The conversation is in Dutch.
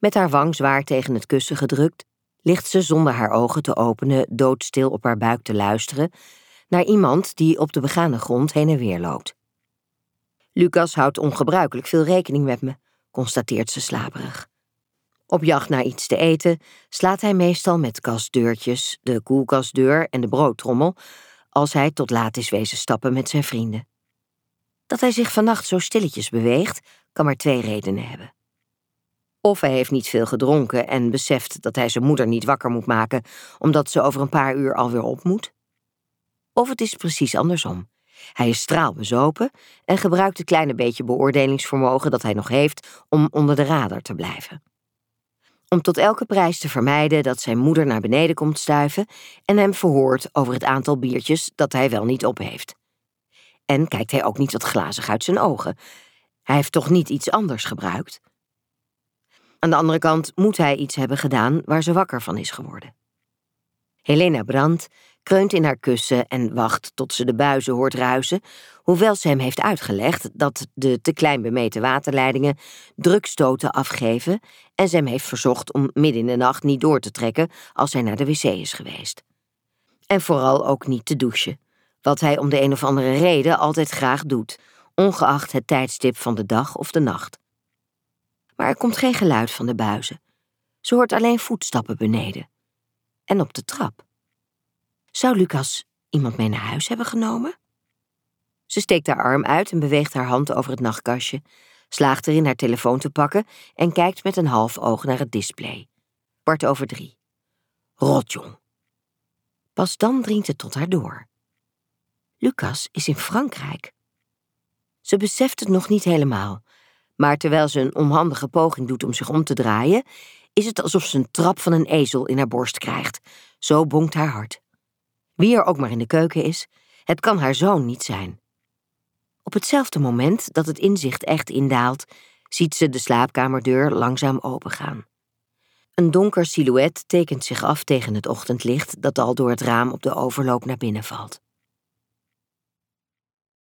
Met haar wang zwaar tegen het kussen gedrukt, ligt ze zonder haar ogen te openen doodstil op haar buik te luisteren naar iemand die op de begane grond heen en weer loopt. Lucas houdt ongebruikelijk veel rekening met me, constateert ze slaperig. Op jacht naar iets te eten slaat hij meestal met kastdeurtjes, de koelkastdeur en de broodtrommel, als hij tot laat is wezen stappen met zijn vrienden. Dat hij zich vannacht zo stilletjes beweegt, kan maar 2 redenen hebben. Of hij heeft niet veel gedronken en beseft dat hij zijn moeder niet wakker moet maken, omdat ze over een paar uur alweer op moet. Of het is precies andersom. Hij is straalbezopen en gebruikt het kleine beetje beoordelingsvermogen dat hij nog heeft om onder de radar te blijven. Om tot elke prijs te vermijden dat zijn moeder naar beneden komt stuiven en hem verhoort over het aantal biertjes dat hij wel niet op heeft. En kijkt hij ook niet wat glazig uit zijn ogen. Hij heeft toch niet iets anders gebruikt? Aan de andere kant moet hij iets hebben gedaan waar ze wakker van is geworden. Helena Brandt kreunt in haar kussen en wacht tot ze de buizen hoort ruisen, hoewel ze hem heeft uitgelegd dat de te klein bemeten waterleidingen drukstoten afgeven en ze hem heeft verzocht om midden in de nacht niet door te trekken als hij naar de wc is geweest. En vooral ook niet te douchen, wat hij om de een of andere reden altijd graag doet, ongeacht het tijdstip van de dag of de nacht. Maar er komt geen geluid van de buizen. Ze hoort alleen voetstappen beneden. En op de trap. Zou Lucas iemand mee naar huis hebben genomen? Ze steekt haar arm uit en beweegt haar hand over het nachtkastje, slaagt erin haar telefoon te pakken en kijkt met een half oog naar het display. 3:15. Rotjong. Pas dan dringt het tot haar door. Lucas is in Frankrijk. Ze beseft het nog niet helemaal, maar terwijl ze een onhandige poging doet om zich om te draaien, is het alsof ze een trap van een ezel in haar borst krijgt. Zo bonkt haar hart. Wie er ook maar in de keuken is, het kan haar zoon niet zijn. Op hetzelfde moment dat het inzicht echt indaalt, ziet ze de slaapkamerdeur langzaam opengaan. Een donker silhouet tekent zich af tegen het ochtendlicht dat al door het raam op de overloop naar binnen valt.